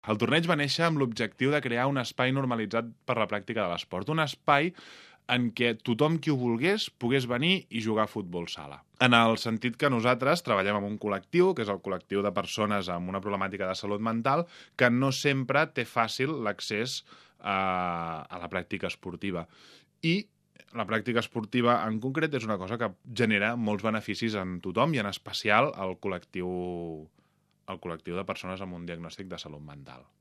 El torneig va néixer amb l'objectiu de crear un espai normalitzat per la pràctica de l'esport, un espai en què tothom qui ho volgués pogués venir i jugar a futbol sala. En el sentit que nosaltres treballem amb un col·lectiu, que és el col·lectiu de persones amb una problemàtica de salut mental, que no sempre té fàcil l'accés a la pràctica esportiva. I la pràctica esportiva en concret és una cosa que genera molts beneficis en tothom i en especial al col·lectiu de persones amb un diagnòstic de salut mental.